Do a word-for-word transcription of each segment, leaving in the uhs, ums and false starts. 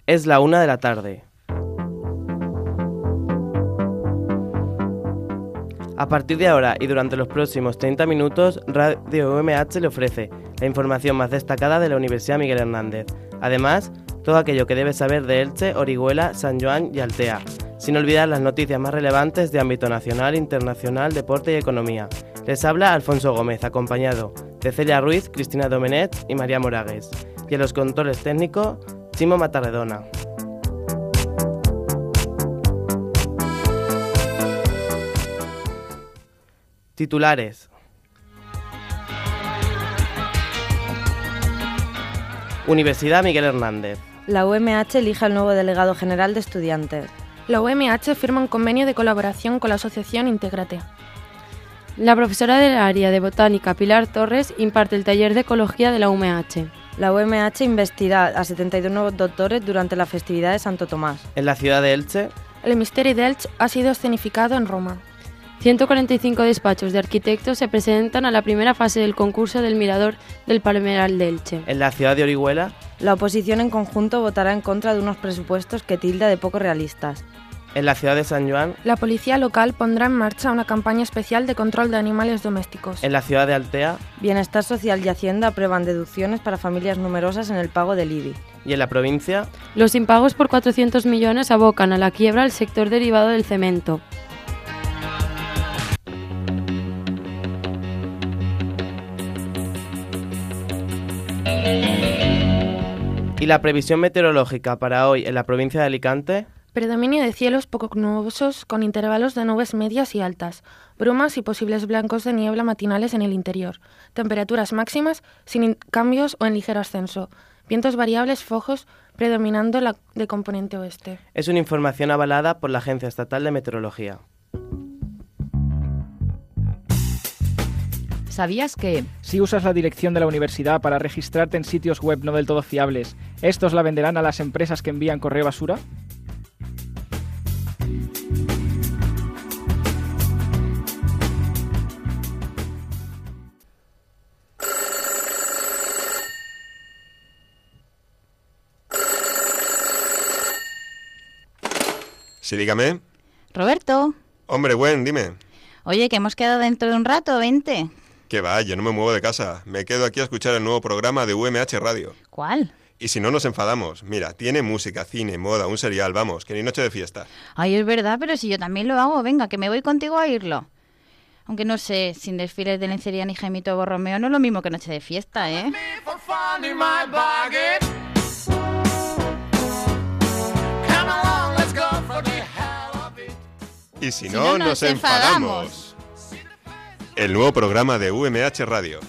Es la una de la tarde. A partir de ahora y durante los próximos treinta minutos, Radio U M H le ofrece la información más destacada de la Universidad Miguel Hernández. Además, todo aquello que debes saber de Elche, Orihuela, San Joan y Altea, sin olvidar las noticias más relevantes de ámbito nacional, internacional, deporte y economía. Les habla Alfonso Gómez, acompañado de Celia Ruiz, Cristina Domenet y María Moragues. Y en los controles técnicos, Chimo Matarredona. Titulares. Universidad Miguel Hernández. La U M H elige al nuevo delegado general de estudiantes. La U M H firma un convenio de colaboración con la asociación Intégrate. La profesora del área de botánica Pilar Torres imparte el taller de ecología de la U M H. La U M H investirá a setenta y dos nuevos doctores durante la festividad de Santo Tomás. En la ciudad de Elche, el Misteri d'Elche ha sido escenificado en Roma. ciento cuarenta y cinco despachos de arquitectos se presentan a la primera fase del concurso del Mirador del Palmeral de Elche. En la ciudad de Orihuela, la oposición en conjunto votará en contra de unos presupuestos que tilda de poco realistas. En la ciudad de San Joan, la policía local pondrá en marcha una campaña especial de control de animales domésticos. En la ciudad de Altea, Bienestar Social y Hacienda aprueban deducciones para familias numerosas en el pago del I B I. Y en la provincia, los impagos por cuatrocientos millones abocan a la quiebra al sector derivado del cemento. ¿Y la previsión meteorológica para hoy en la provincia de Alicante? Predominio de cielos poco nubosos con intervalos de nubes medias y altas, brumas y posibles blancos de niebla matinales en el interior, temperaturas máximas sin cambios o en ligero ascenso, vientos variables flojos predominando la de componente oeste. Es una información avalada por la Agencia Estatal de Meteorología. ¿Sabías que? Si usas la dirección de la universidad para registrarte en sitios web no del todo fiables, ¿estos la venderán a las empresas que envían correo basura? Sí, dígame. Roberto. Hombre, buen, dime. Oye, que hemos quedado dentro de un rato, vente. Que va, yo no me muevo de casa. Me quedo aquí a escuchar el nuevo programa de U M H Radio. ¿Cuál? Y si no nos enfadamos. Mira, tiene música, cine, moda, un serial, vamos, que ni noche de fiesta. Ay, es verdad, pero si yo también lo hago, venga, que me voy contigo a oírlo. Aunque no sé, sin desfiles de lencería ni Jaimito Borromeo no es lo mismo que noche de fiesta, ¿eh? Y si no, si no nos, nos enfadamos. enfadamos. El nuevo programa de U M H Radio.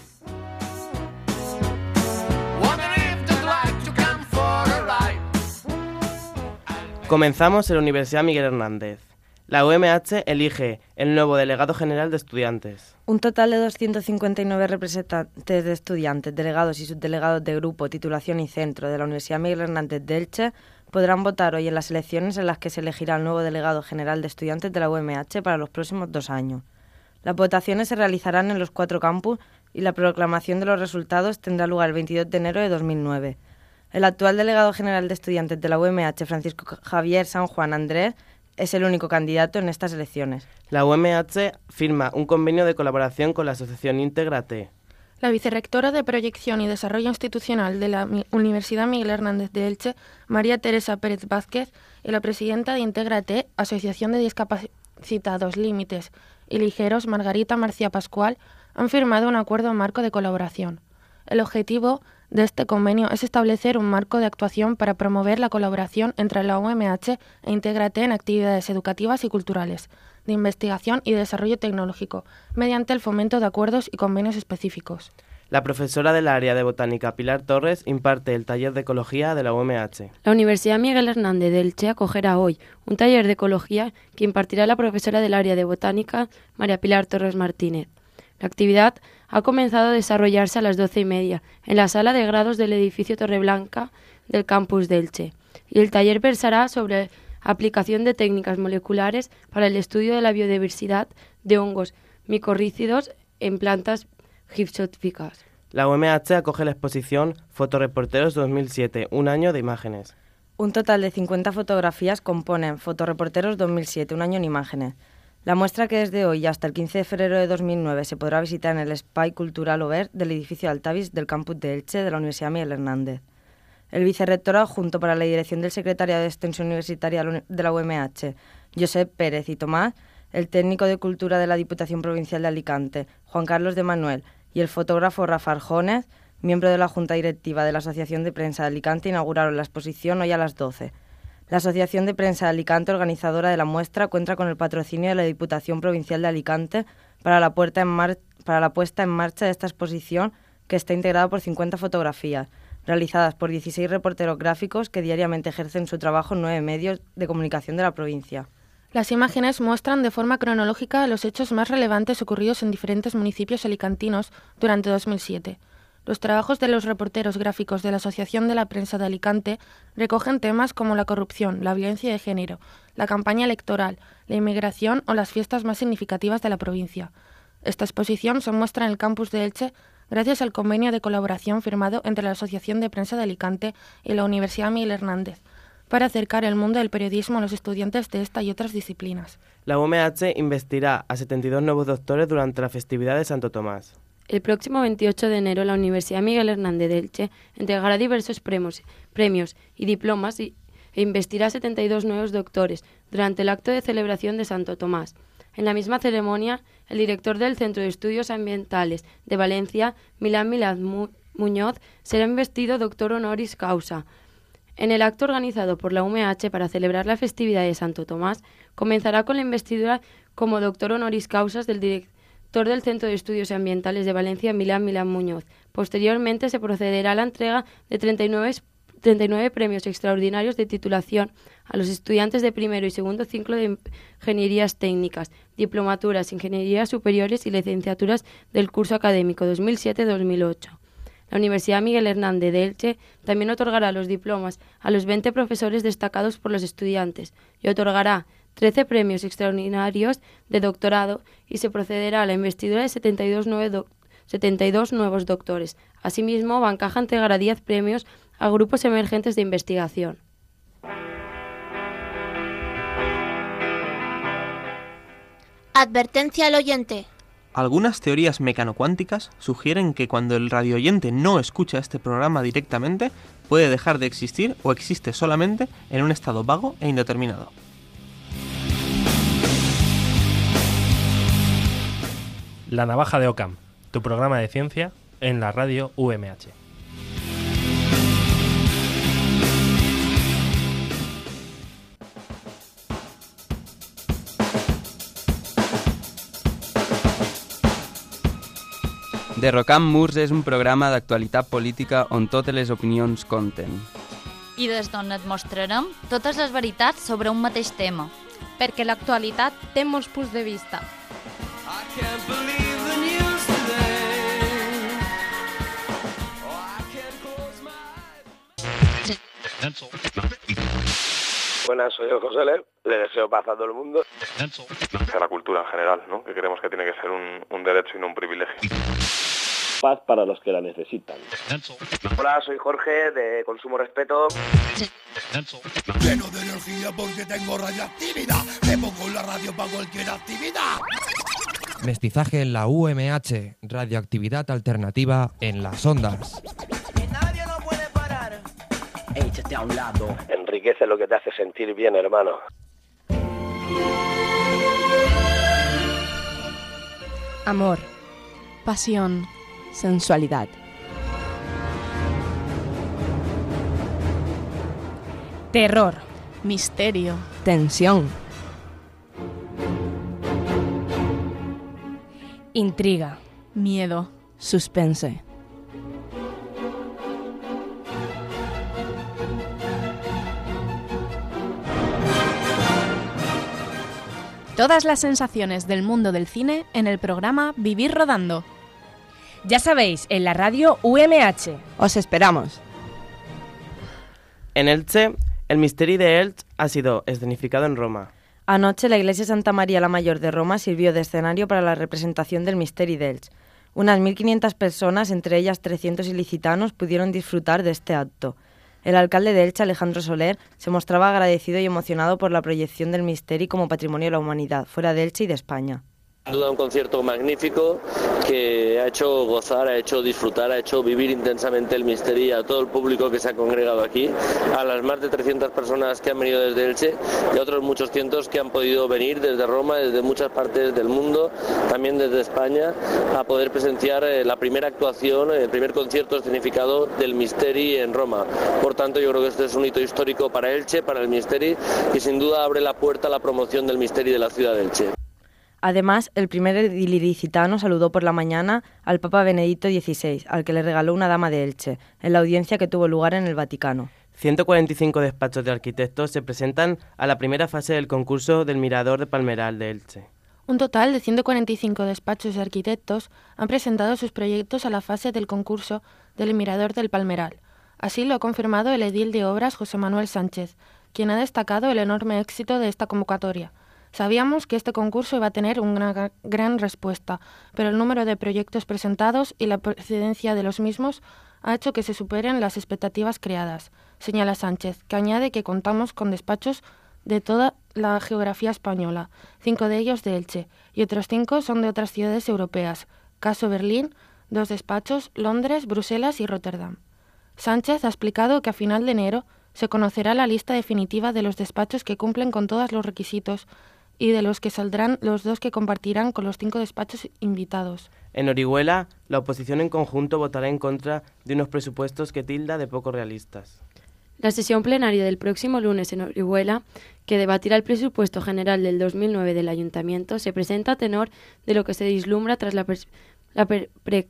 Comenzamos en la Universidad Miguel Hernández. La U M H elige el nuevo delegado general de estudiantes. Un total de doscientos cincuenta y nueve representantes de estudiantes, delegados y subdelegados de grupo, titulación y centro de la Universidad Miguel Hernández de Elche podrán votar hoy en las elecciones en las que se elegirá el nuevo delegado general de estudiantes de la U M H para los próximos dos años. Las votaciones se realizarán en los cuatro campus y la proclamación de los resultados tendrá lugar el veintidós de enero de dos mil nueve. El actual delegado general de estudiantes de la U M H, Francisco Javier San Juan Andrés, es el único candidato en estas elecciones. La U M H firma un convenio de colaboración con la asociación Intégrate. La vicerrectora de Proyección y Desarrollo Institucional de la Universidad Miguel Hernández de Elche, María Teresa Pérez Vázquez, y la presidenta de Intégrate, Asociación de Discapacitados Límites y Ligeros, Margarita Marcía Pascual, han firmado un acuerdo marco de colaboración. El objetivo de este convenio es establecer un marco de actuación para promover la colaboración entre la U M H e Intégrate en actividades educativas y culturales, de investigación y desarrollo tecnológico, mediante el fomento de acuerdos y convenios específicos. La profesora del área de botánica Pilar Torres imparte el taller de ecología de la U M H. La Universidad Miguel Hernández de Elche acogerá hoy un taller de ecología que impartirá la profesora del área de botánica María Pilar Torres Martínez. La actividad ha comenzado a desarrollarse a las doce y media en la sala de grados del edificio Torreblanca del campus de Elche, y el taller versará sobre aplicación de técnicas moleculares para el estudio de la biodiversidad de hongos micorrícidos en plantas gipsófilas. La U M H acoge la exposición Fotoreporteros dos mil siete, un año de imágenes. Un total de cincuenta fotografías componen Fotoreporteros dos mil siete, un año en imágenes. La muestra, que desde hoy hasta el quince de febrero de dos mil nueve se podrá visitar en el Espai Cultural Obert del edificio Altavis del campus de Elche de la Universidad Miguel Hernández. El vicerrector adjunto para la dirección del Secretariado de Extensión Universitaria de la U M H, Josep Pérez y Tomás, el técnico de Cultura de la Diputación Provincial de Alicante, Juan Carlos de Manuel, y el fotógrafo Rafa Arjones, miembro de la Junta Directiva de la Asociación de Prensa de Alicante, inauguraron la exposición hoy a las doce. La Asociación de Prensa de Alicante, organizadora de la muestra, cuenta con el patrocinio de la Diputación Provincial de Alicante para la, puesta en mar- para la puesta en marcha de esta exposición, que está integrada por cincuenta fotografías, realizadas por dieciséis reporteros gráficos que diariamente ejercen su trabajo en nueve medios de comunicación de la provincia. Las imágenes muestran de forma cronológica los hechos más relevantes ocurridos en diferentes municipios alicantinos durante dos mil siete. Los trabajos de los reporteros gráficos de la Asociación de la Prensa de Alicante recogen temas como la corrupción, la violencia de género, la campaña electoral, la inmigración o las fiestas más significativas de la provincia. Esta exposición se muestra en el campus de Elche gracias al convenio de colaboración firmado entre la Asociación de Prensa de Alicante y la Universidad Miguel Hernández, para acercar el mundo del periodismo a los estudiantes de esta y otras disciplinas. La U M H investirá a setenta y dos nuevos doctores durante la festividad de Santo Tomás. El próximo veintiocho de enero la Universidad Miguel Hernández de Elche entregará diversos premios, premios y diplomas y, e investirá a setenta y dos nuevos doctores durante el acto de celebración de Santo Tomás. En la misma ceremonia, el director del Centro de Estudios Ambientales de Valencia, Milán Milán Mu- Muñoz, será investido doctor honoris causa. En el acto organizado por la U M H para celebrar la festividad de Santo Tomás, comenzará con la investidura como doctor honoris causa del director del Centro de Estudios Ambientales de Valencia, Milán Milán Muñoz. Posteriormente se procederá a la entrega de treinta y nueve, treinta y nueve premios extraordinarios de titulación a los estudiantes de primero y segundo ciclo de Ingenierías Técnicas, Diplomaturas, Ingenierías Superiores y Licenciaturas del curso académico dos mil siete dos mil ocho. La Universidad Miguel Hernández de Elche también otorgará los diplomas a los veinte profesores destacados por los estudiantes y otorgará trece premios extraordinarios de doctorado y se procederá a la investidura de setenta y dos, nueve do- setenta y dos nuevos doctores. Asimismo, Bancaja entregará diez premios a grupos emergentes de investigación. Advertencia al oyente. Algunas teorías mecanocuánticas sugieren que cuando el radioyente no escucha este programa directamente, puede dejar de existir o existe solamente en un estado vago e indeterminado. La navaja de Occam, tu programa de ciencia en la radio U M H. Derrocant Murs és un programa d'actualitat política on totes les opinions compten. I des d'on et mostrarem totes les veritats sobre un mateix tema. Perquè l'actualitat té molts punts de vista. Buenas, soy José Le, le deseo paz a todo el mundo. A la cultura en general, ¿no? Que creemos que tiene que ser un, un derecho y no un privilegio. Paz para los que la necesitan. Hola, soy Jorge, de Consumo Respeto. Lleno de energía porque tengo radioactividad. Me pongo la radio para cualquier actividad. Mestizaje en la U M H, radioactividad alternativa en las ondas. Que nadie lo puede parar. Échate a un lado. Enriquece lo que te hace sentir bien, hermano. Amor, pasión, sensualidad. Terror, misterio, tensión. Intriga, miedo, suspense. Todas las sensaciones del mundo del cine en el programa Vivir Rodando. Ya sabéis, en la radio U M H. Os esperamos. En Elche, el Misteri de Elche ha sido escenificado en Roma. Anoche la iglesia Santa María la Mayor de Roma sirvió de escenario para la representación del Misteri de Elche. Unas mil quinientas personas, entre ellas trescientos ilicitanos, pudieron disfrutar de este acto. El alcalde de Elche, Alejandro Soler, se mostraba agradecido y emocionado por la proyección del Misteri como patrimonio de la humanidad, fuera de Elche y de España. Sin duda un concierto magnífico que ha hecho gozar, ha hecho disfrutar, ha hecho vivir intensamente el Misteri a todo el público que se ha congregado aquí, a las más de trescientas personas que han venido desde Elche y a otros muchos cientos que han podido venir desde Roma, desde muchas partes del mundo, también desde España, a poder presenciar la primera actuación, el primer concierto escenificado del Misteri en Roma. Por tanto, yo creo que este es un hito histórico para Elche, para el Misteri, y sin duda abre la puerta a la promoción del Misteri de la ciudad de Elche. Además, el primer ililicitano saludó por la mañana al Papa Benedicto dieciséis, al que le regaló una dama de Elche, en la audiencia que tuvo lugar en el Vaticano. ciento cuarenta y cinco despachos de arquitectos se presentan a la primera fase del concurso del Mirador de Palmeral de Elche. Un total de ciento cuarenta y cinco despachos de arquitectos han presentado sus proyectos a la fase del concurso del Mirador del Palmeral. Así lo ha confirmado el edil de Obras José Manuel Sánchez, quien ha destacado el enorme éxito de esta convocatoria. Sabíamos que este concurso iba a tener una gran respuesta, pero el número de proyectos presentados y la procedencia de los mismos ha hecho que se superen las expectativas creadas, señala Sánchez, que añade que contamos con despachos de toda la geografía española, cinco de ellos de Elche, y otros cinco son de otras ciudades europeas, caso Berlín, dos despachos, Londres, Bruselas y Rotterdam. Sánchez ha explicado que a final de enero se conocerá la lista definitiva de los despachos que cumplen con todos los requisitos y de los que saldrán los dos que compartirán con los cinco despachos invitados. En Orihuela, la oposición en conjunto votará en contra de unos presupuestos que tilda de poco realistas. La sesión plenaria del próximo lunes en Orihuela, que debatirá el presupuesto general del dos mil nueve del Ayuntamiento, se presenta a tenor de lo que se vislumbra tras la, pre la pre pre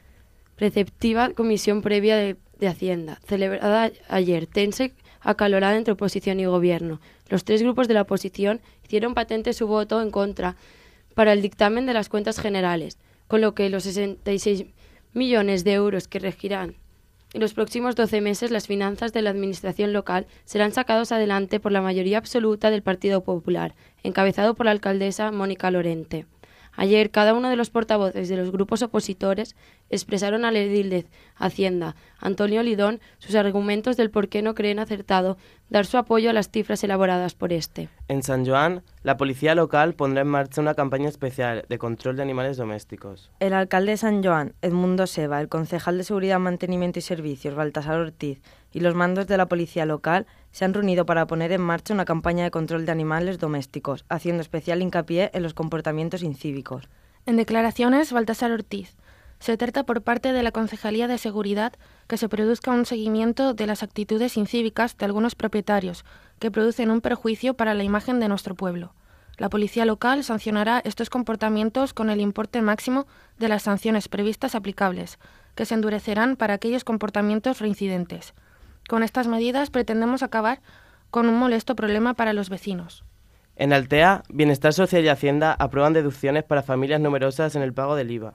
preceptiva comisión previa de, de Hacienda, celebrada ayer, tensa y acalorada entre oposición y gobierno. Los tres grupos de la oposición hicieron patente su voto en contra para el dictamen de las cuentas generales, con lo que los sesenta y seis millones de euros que regirán en los próximos doce meses las finanzas de la administración local serán sacados adelante por la mayoría absoluta del Partido Popular, encabezado por la alcaldesa Mónica Lorente. Ayer, cada uno de los portavoces de los grupos opositores expresaron al edil de Hacienda, Antonio Lidón, sus argumentos del por qué no creen acertado dar su apoyo a las cifras elaboradas por este. En San Joan, la policía local pondrá en marcha una campaña especial de control de animales domésticos. El alcalde de San Joan, Edmundo Seba, el concejal de Seguridad, Mantenimiento y Servicios, Baltasar Ortiz, y los mandos de la policía local se han reunido para poner en marcha una campaña de control de animales domésticos, haciendo especial hincapié en los comportamientos incívicos. En declaraciones, Baltasar Ortiz: se trata por parte de la Concejalía de Seguridad que se produzca un seguimiento de las actitudes incívicas de algunos propietarios que producen un perjuicio para la imagen de nuestro pueblo. La policía local sancionará estos comportamientos con el importe máximo de las sanciones previstas aplicables, que se endurecerán para aquellos comportamientos reincidentes. Con estas medidas pretendemos acabar con un molesto problema para los vecinos. En Altea, Bienestar Social y Hacienda aprueban deducciones para familias numerosas en el pago del I V A.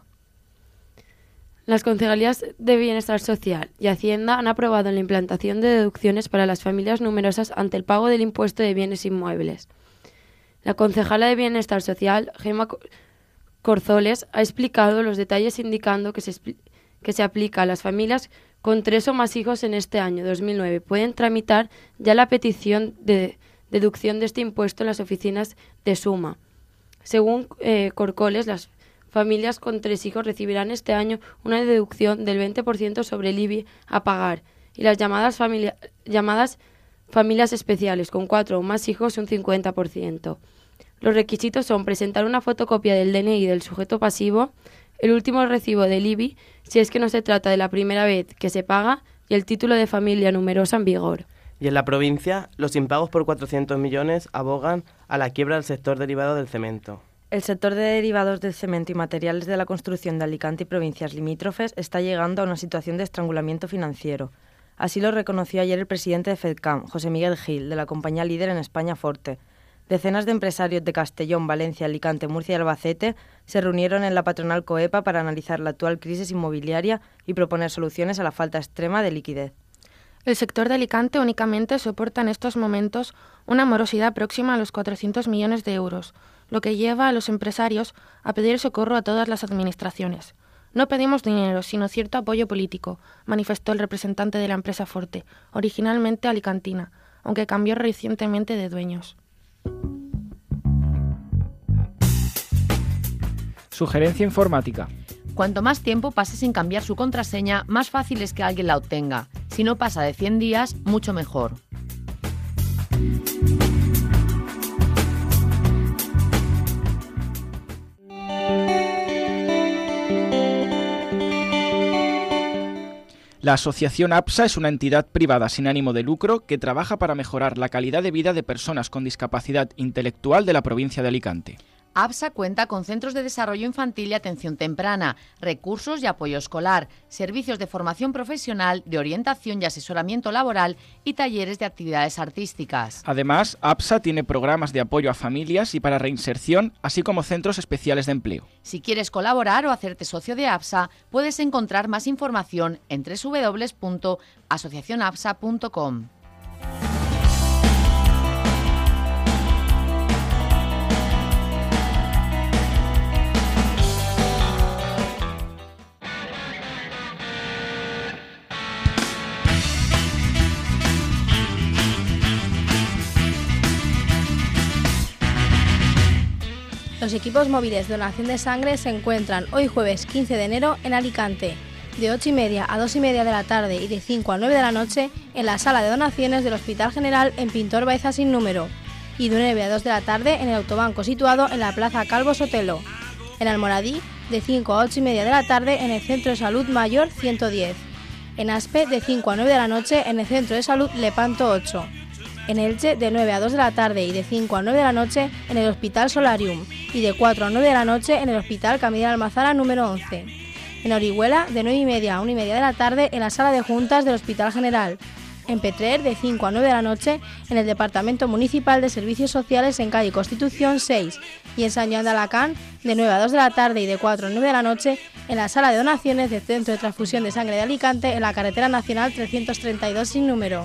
Las concejalías de Bienestar Social y Hacienda han aprobado la implantación de deducciones para las familias numerosas ante el pago del impuesto de bienes inmuebles. La concejala de Bienestar Social, Gemma Corzoles, ha explicado los detalles indicando que se, que se aplica a las familias con tres o más hijos en este año dos mil nueve. Pueden tramitar ya la petición de deducción de este impuesto en las oficinas de Suma. Según eh, Corcoles, las familias con tres hijos recibirán este año una deducción del veinte por ciento sobre el I B I a pagar y las llamadas, familia, llamadas familias especiales con cuatro o más hijos un cincuenta por ciento. Los requisitos son presentar una fotocopia del D N I del sujeto pasivo, el último recibo del I B I si es que no se trata de la primera vez que se paga y el título de familia numerosa en vigor. Y en la provincia, los impagos por cuatrocientos millones abogan a la quiebra del sector derivado del cemento. El sector de derivados del cemento y materiales de la construcción de Alicante y provincias limítrofes está llegando a una situación de estrangulamiento financiero. Así lo reconoció ayer el presidente de FEDCAM, José Miguel Gil, de la compañía líder en España Forte. Decenas de empresarios de Castellón, Valencia, Alicante, Murcia y Albacete se reunieron en la patronal COEPA para analizar la actual crisis inmobiliaria y proponer soluciones a la falta extrema de liquidez. El sector de Alicante únicamente soporta en estos momentos una morosidad próxima a los cuatrocientos millones de euros, lo que lleva a los empresarios a pedir socorro a todas las administraciones. No pedimos dinero, sino cierto apoyo político, manifestó el representante de la empresa Forte, originalmente alicantina, aunque cambió recientemente de dueños. Sugerencia informática. Cuanto más tiempo pase sin cambiar su contraseña, más fácil es que alguien la obtenga. Si no pasa de cien días, mucho mejor. La asociación APSA es una entidad privada sin ánimo de lucro que trabaja para mejorar la calidad de vida de personas con discapacidad intelectual de la provincia de Alicante. APSA cuenta con centros de desarrollo infantil y atención temprana, recursos y apoyo escolar, servicios de formación profesional, de orientación y asesoramiento laboral y talleres de actividades artísticas. Además, APSA tiene programas de apoyo a familias y para reinserción, así como centros especiales de empleo. Si quieres colaborar o hacerte socio de APSA, puedes encontrar más información en doble u doble u doble u punto asociación apsa punto com. Los equipos móviles de donación de sangre se encuentran hoy jueves quince de enero en Alicante, de ocho y media a dos y media de la tarde y de cinco a nueve de la noche en la sala de donaciones del Hospital General en Pintor Baeza sin número, y de nueve a dos de la tarde en el autobanco situado en la Plaza Calvo Sotelo. En Almoradí, de cinco a ocho y media de la tarde en el Centro de Salud Mayor ciento diez. En Aspe, de cinco a nueve de la noche en el Centro de Salud Lepanto ocho. En Elche, de nueve a dos de la tarde y de cinco a nueve de la noche en el Hospital Solarium, y de cuatro a nueve de la noche en el Hospital Camino de Almazara número once. En Orihuela, de nueve y media a una y media de la tarde en la Sala de Juntas del Hospital General. En Petrer, de cinco a nueve de la noche en el Departamento Municipal de Servicios Sociales en calle Constitución seis. Y en San Joan de Alacant, de nueve a dos de la tarde y de cuatro a nueve de la noche en la Sala de Donaciones del Centro de Transfusión de Sangre de Alicante en la Carretera Nacional trescientos treinta y dos sin número.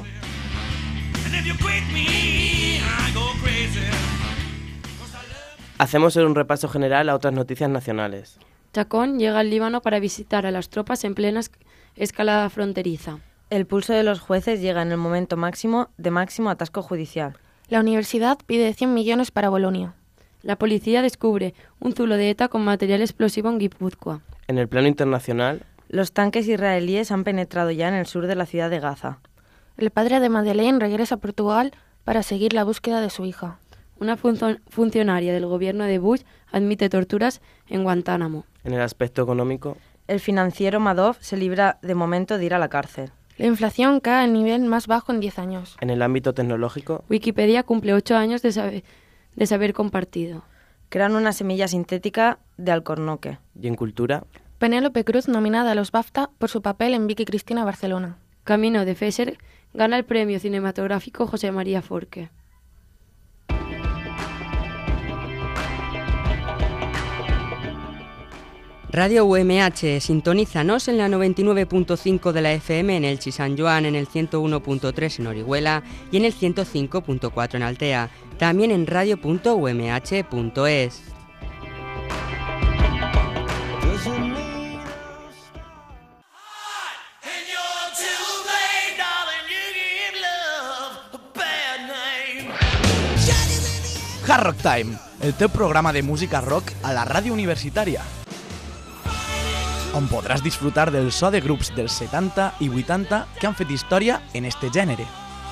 Hacemos un repaso general a otras noticias nacionales. Chacón llega al Líbano para visitar a las tropas en plena escalada fronteriza. El pulso de los jueces llega en el momento máximo de máximo atasco judicial. La universidad pide cien millones para Bolonia. La policía descubre un zulo de ETA con material explosivo en Guipúzcoa. En el plano internacional, los tanques israelíes han penetrado ya en el sur de la ciudad de Gaza. El padre de Madeleine regresa a Portugal para seguir la búsqueda de su hija. Una fun- funcionaria del gobierno de Bush admite torturas en Guantánamo. En el aspecto económico, el financiero Madoff se libra de momento de ir a la cárcel. La inflación cae al nivel más bajo en diez años. En el ámbito tecnológico, Wikipedia cumple ocho años de saber, de saber compartido. Crean una semilla sintética de alcornoque. Y en cultura, Penélope Cruz nominada a los BAFTA por su papel en Vicky Cristina Barcelona. Camino de Fesser gana el premio cinematográfico José María Forqué. Radio U M H, sintonízanos en la noventa y nueve punto cinco de la F M en Elche y San Joan, en el ciento uno punto tres en Orihuela y en el ciento cinco punto cuatro en Altea. También en radio punto u m h punto es. Hard Rock Time, el teu programa de música rock a la ràdio universitària, on podràs disfrutar del so de grups dels setanta i vuitanta que han fet història en este gènere.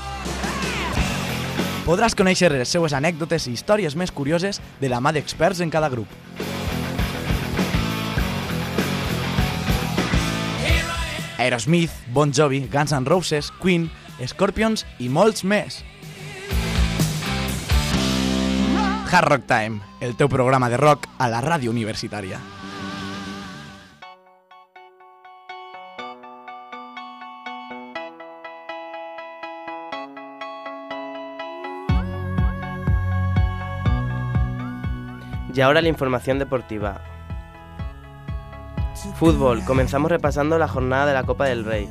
Podràs conèixer les seues anècdotes i històries més curioses de la mà d'experts en cada grup. Aerosmith, Bon Jovi, Guns N' Roses, Queen, Scorpions i molts més. Hard Rock Time, el teu programa de rock a la ràdio universitària. Y ahora la información deportiva. Fútbol, comenzamos repasando la jornada de la Copa del Rey.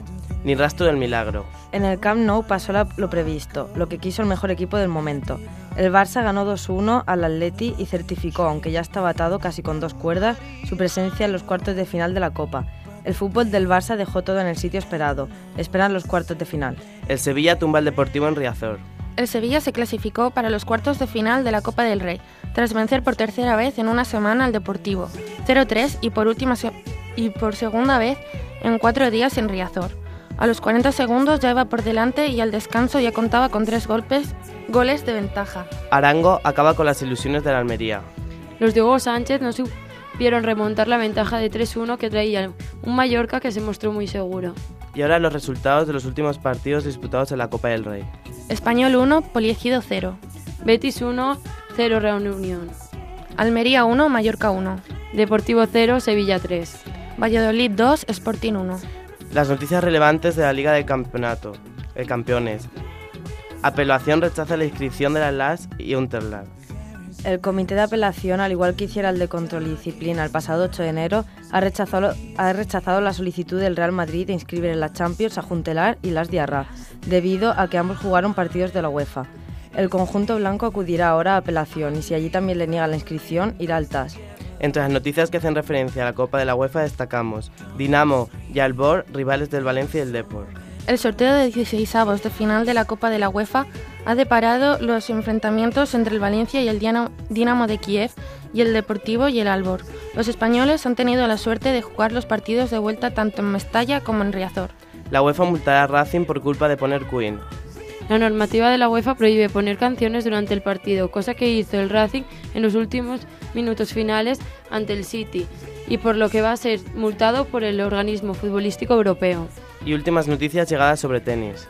ni rastro del milagro. En el Camp Nou pasó la- lo previsto, lo que quiso el mejor equipo del momento. El Barça ganó dos uno al Atleti y certificó, aunque ya estaba atado casi con dos cuerdas, su presencia en los cuartos de final de la Copa. El fútbol del Barça dejó todo en el sitio esperado. Esperan los cuartos de final. El Sevilla tumba al Deportivo en Riazor. El Sevilla se clasificó para los cuartos de final de la Copa del Rey, tras vencer por tercera vez en una semana al Deportivo, cero tres y por, última se- y por segunda vez en cuatro días en Riazor. A los cuarenta segundos ya iba por delante y al descanso ya contaba con tres golpes, goles de ventaja. Arango acaba con las ilusiones de la Almería. Los de Hugo Sánchez no supieron remontar la ventaja de tres uno que traía un Mallorca que se mostró muy seguro. Y ahora los resultados de los últimos partidos disputados en la Copa del Rey. Español uno, Poliegido cero. Betis uno, cero Reunión. Almería uno, Mallorca uno. Deportivo cero, Sevilla tres. Valladolid dos, Sporting uno. Las noticias relevantes de la Liga del Campeonato, de Campeones. Apelación rechaza la inscripción de la L A S y Unterland. El Comité de Apelación, al igual que hiciera el de Control y Disciplina el pasado ocho de enero, ha rechazado, ha rechazado la solicitud del Real Madrid de inscribir en la Champions a Juntelar y Las Diarra, debido a que ambos jugaron partidos de la UEFA. El conjunto blanco acudirá ahora a apelación y si allí también le niegan la inscripción, irá al T A S. Entre las noticias que hacen referencia a la Copa de la UEFA destacamos Dinamo y Albor, rivales del Valencia y el Depor. El sorteo de dieciseisavos de final de la Copa de la UEFA ha deparado los enfrentamientos entre el Valencia y el Dinamo de Kiev y el Deportivo y el Albor. Los españoles han tenido la suerte de jugar los partidos de vuelta tanto en Mestalla como en Riazor. La UEFA multará a Racing por culpa de poner Queen. La normativa de la UEFA prohíbe poner canciones durante el partido, cosa que hizo el Racing en los últimos minutos finales ante el City, y por lo que va a ser multado por el organismo futbolístico europeo. Y últimas noticias llegadas sobre tenis.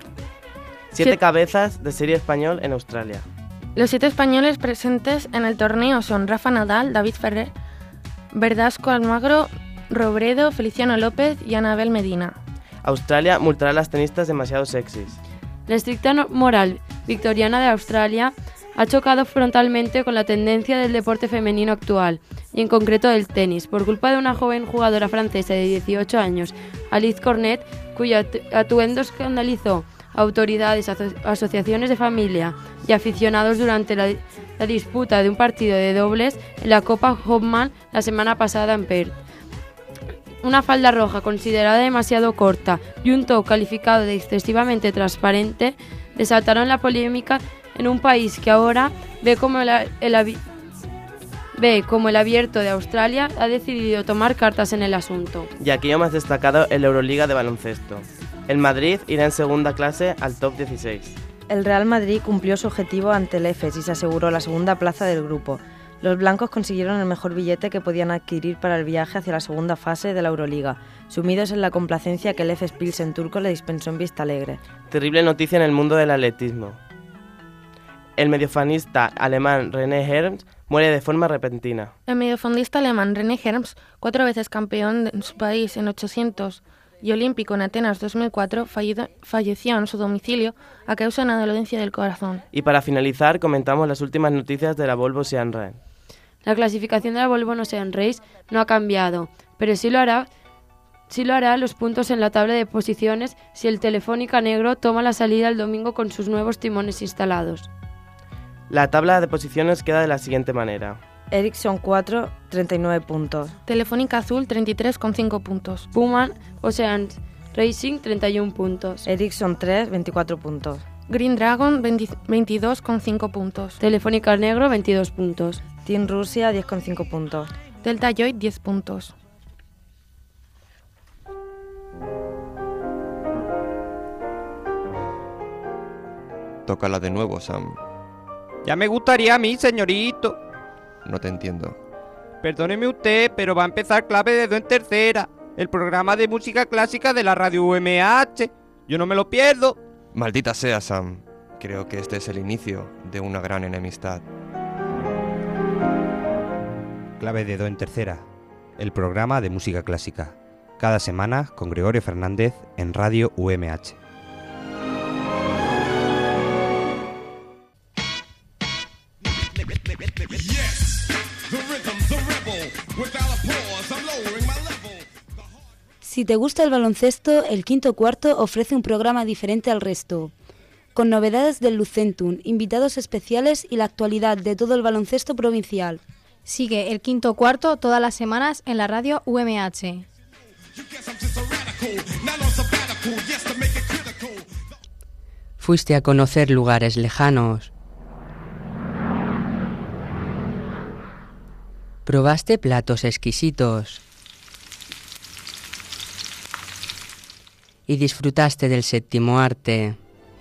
Siete Siete- cabezas de serie español en Australia. Los siete españoles presentes en el torneo son Rafa Nadal, David Ferrer, Verdasco Almagro, Robredo, Feliciano López y Anabel Medina. Australia multará a las tenistas demasiado sexys. La estricta no- moral victoriana de Australia ha chocado frontalmente con la tendencia del deporte femenino actual, y en concreto del tenis, por culpa de una joven jugadora francesa de dieciocho años, Alice Cornet, cuyo atu- atuendo escandalizó a autoridades, aso- asociaciones de familia y aficionados durante la, la disputa de un partido de dobles en la Copa Hopman la semana pasada en Perth. Una falda roja considerada demasiado corta y un top calificado de excesivamente transparente desataron la polémica en un país que ahora ve como el, el, avi- ve como el abierto de Australia ha decidido tomar cartas en el asunto. Y aquí lo más destacado en la Euroliga de baloncesto. El Madrid irá en segunda clase al top dieciséis. El Real Madrid cumplió su objetivo ante el Efes y se aseguró la segunda plaza del grupo. Los blancos consiguieron el mejor billete que podían adquirir para el viaje hacia la segunda fase de la Euroliga, sumidos en la complacencia que el Efes Pilsen turco le dispensó en Vista Alegre. Terrible noticia en el mundo del atletismo. El mediofanista alemán René Herms muere de forma repentina. El mediofondista alemán René Herms, cuatro veces campeón en su país en ochocientos y olímpico en Atenas dos mil cuatro, fallido- falleció en su domicilio a causa de una dolencia del corazón. Y para finalizar, comentamos las últimas noticias de la Volvo Ocean Race. La clasificación de la Volvo Ocean Race no ha cambiado, pero sí lo hará, sí lo hará los puntos en la tabla de posiciones si el Telefónica Negro toma la salida el domingo con sus nuevos timones instalados. La tabla de posiciones queda de la siguiente manera. Ericsson cuatro, treinta y nueve puntos. Telefónica Azul, treinta y tres coma cinco puntos. Puma Ocean Racing, treinta y uno puntos. Ericsson tres, veinticuatro puntos. Green Dragon, veinte veintidós coma cinco puntos. Telefónica Negro, veintidós puntos. Team Rusia, diez coma cinco puntos. Delta Joy, diez puntos. Tócala de nuevo, Sam. Ya me gustaría a mí, señorito. No te entiendo. Perdóneme usted, pero va a empezar Clave de Do en Tercera, el programa de música clásica de la radio U M H. Yo no me lo pierdo. Maldita sea, Sam. Creo que este es el inicio de una gran enemistad. Clave de Do en Tercera, el programa de música clásica. Cada semana con Gregorio Fernández en Radio U M H. Si te gusta el baloncesto, el Quinto Cuarto ofrece un programa diferente al resto, con novedades del Lucentum, invitados especiales y la actualidad de todo el baloncesto provincial. Sigue el Quinto Cuarto todas las semanas en la radio U M H. Fuiste a conocer lugares lejanos. Probaste platos exquisitos. Y disfrutaste del séptimo arte.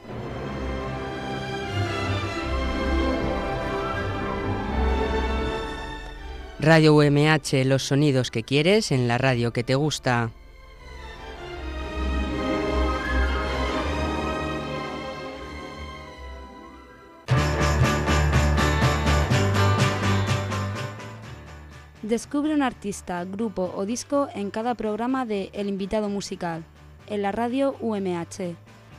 Radio U M H, los sonidos que quieres en la radio que te gusta. Descubre un artista, grupo o disco en cada programa de El Invitado Musical, en la radio U M H.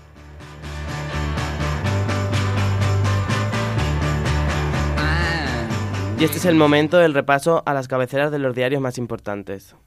Y este es el momento del repaso a las cabeceras de los diarios más importantes.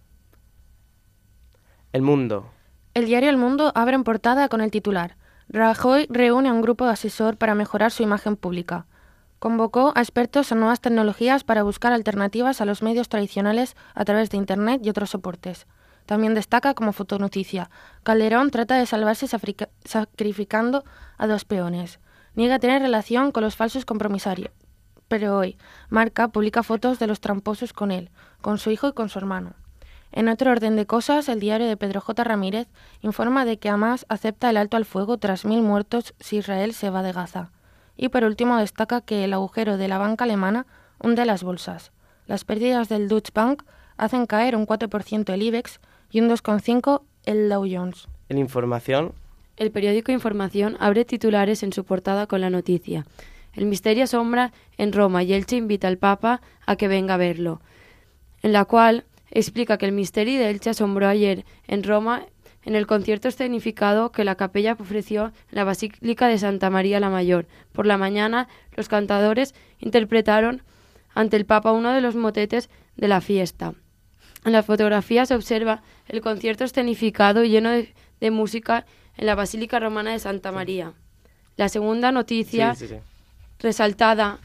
El Mundo. El diario El Mundo abre en portada con el titular: Rajoy reúne a un grupo de asesor para mejorar su imagen pública. Convocó a expertos en nuevas tecnologías para buscar alternativas a los medios tradicionales a través de Internet y otros soportes. También destaca como fotonoticia: Calderón trata de salvarse sacrificando a dos peones. Niega tener relación con los falsos compromisarios. Pero hoy, Marca publica fotos de los tramposos con él, con su hijo y con su hermano. En otro orden de cosas, el diario de Pedro J. Ramírez informa de que Hamás acepta el alto al fuego tras mil muertos si Israel se va de Gaza. Y por último destaca que el agujero de la banca alemana hunde las bolsas. Las pérdidas del Deutsche Bank hacen caer un cuatro por ciento el IBEX y un dos coma cinco por ciento el Dow Jones. En Información. El periódico Información abre titulares en su portada con la noticia: el misterio asombra en Roma y Elche invita al Papa a que venga a verlo, en la cual explica que el misterio de Elche asombró ayer en Roma en el concierto escenificado que la capella ofreció en la Basílica de Santa María la Mayor. Por la mañana, los cantadores interpretaron ante el Papa uno de los motetes de la fiesta. En la fotografía se observa el concierto escenificado lleno de, de música en la Basílica Romana de Santa María. La segunda noticia... Sí, sí, sí. Resaltada,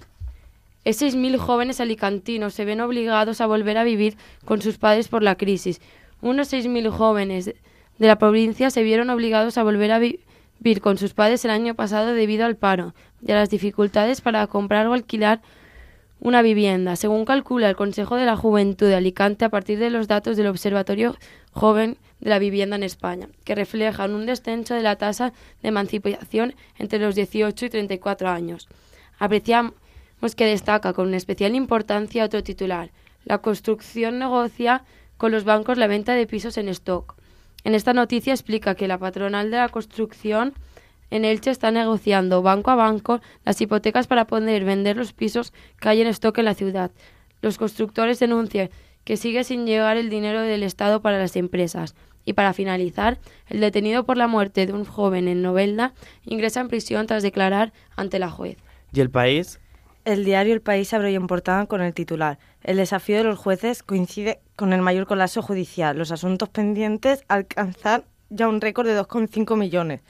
es seis mil jóvenes alicantinos se ven obligados a volver a vivir con sus padres por la crisis. Unos seis mil jóvenes de la provincia se vieron obligados a volver a vi- vivir con sus padres el año pasado debido al paro y a las dificultades para comprar o alquilar una vivienda. Según calcula el Consejo de la Juventud de Alicante, a partir de los datos del Observatorio Joven de la Vivienda en España, que reflejan un descenso de la tasa de emancipación entre los dieciocho y treinta y cuatro años. Apreciamos que destaca con especial importancia otro titular: la construcción negocia con los bancos la venta de pisos en stock. En esta noticia explica que la patronal de la construcción en Elche está negociando banco a banco las hipotecas para poder vender los pisos que hay en stock en la ciudad. Los constructores denuncian que sigue sin llegar el dinero del Estado para las empresas. Y para finalizar, el detenido por la muerte de un joven en Novelda ingresa en prisión tras declarar ante la juez. ¿Y El País? El diario El País abre hoy en portada con el titular: el desafío de los jueces coincide con el mayor colapso judicial. Los asuntos pendientes alcanzan ya un récord de dos coma cinco millones.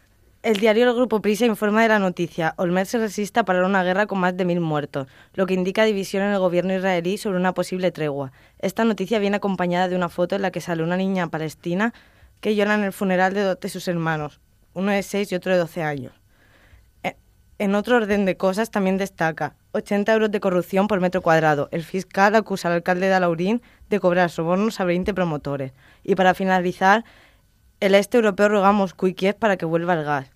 El diario El Grupo Prisa informa de la noticia: Olmert se resiste a parar una guerra con más de mil muertos, lo que indica división en el gobierno israelí sobre una posible tregua. Esta noticia viene acompañada de una foto en la que sale una niña palestina que llora en el funeral de dos de sus hermanos, uno de seis y otro de doce años. En otro orden de cosas también destaca: ochenta euros de corrupción por metro cuadrado. El fiscal acusa al alcalde de Alaurín de cobrar sobornos a veinte promotores. Y para finalizar, el este europeo ruega a Moscú y Kiev para que vuelva el gas.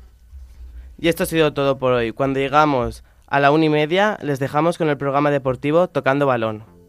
Y esto ha sido todo por hoy. Cuando llegamos a la una y media, les dejamos con el programa deportivo Tocando Balón.